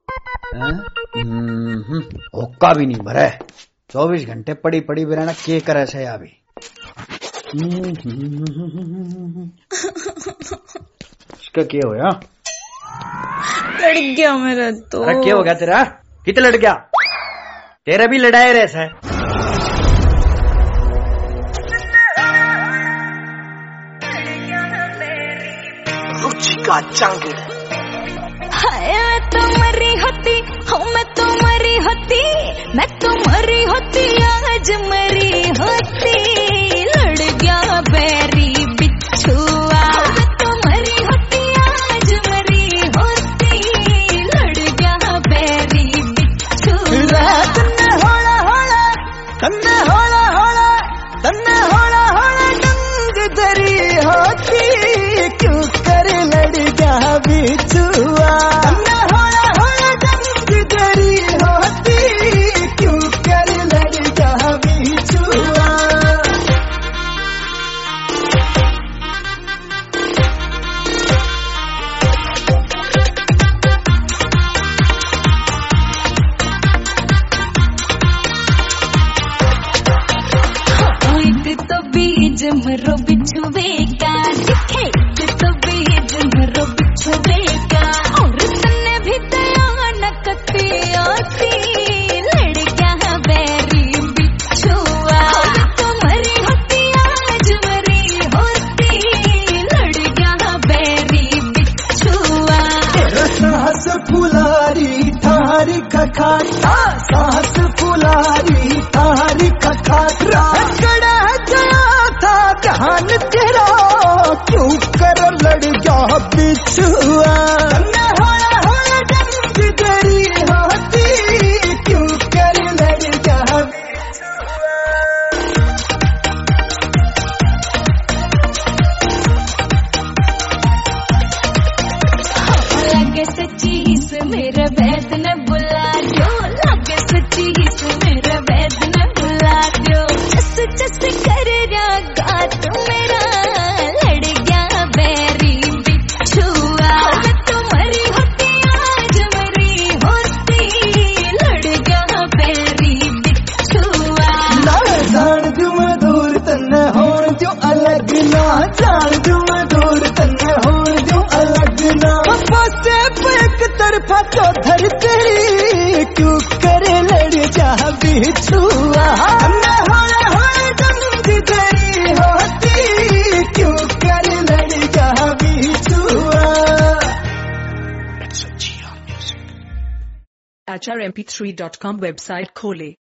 होक्का भी नहीं भरे 24 घंटे पड़ी पड़ी बिराना के करे से अभी। इसका क्या हो या? लड़ गया मेरा तो। अरे क्या हो गया तेरा? कितने लड़ गया? तेरा भी लड़ाए रहे है। रुचिका चांग हाय तो मरी होती हूँ मैं तो मरी होती मैं तो मरी होती आज मरी होती लड़ गया बैरी बिच्छुआ मैं तो मरी होती आज मरी होती लड़ गया बैरी बिच्छुआ। तन्ने होला होला तन्ने होला होला तन्ने होला होला डंग दरी होती क्यों कर लड़ गया बिच्छुआ। बीज मरो बिछुए का दिखे तो बीज मरो बिछुए का और तन्ने भी दया न कती आती लड़ गया बैरी बिछुआ। तो मरी होती आज मरी होती लड़ गया बैरी बिछुआ। सास फुलारी थारी खखाटा सास फुलारी थारी खखाटा ध्यान तेरा क्यों कर लड़ गया बिछुआ। तन्ने होला होला डंग दरी होती क्यों कर लड़ गया बिछुआ। लगे सच्ची से मेरा वैद न बुला दो लगे सच्ची से मेरा वैद न बुला दो जस कर रहा तो मेरा लड़ गया बैरी बिच्छुआ। मैं तो मरी होती आज मरी होती लड़ गया बैरी बिच्छुआ। ना जान दू मधुर तन्ने होण जो अलग ना जान दू मधुर तन्ने होण जो अलग ना बसे एक तरफा चौधर तेरी क्यों करे लड़ जा बिछुआ। HRMP3.com वेबसाइट खोले।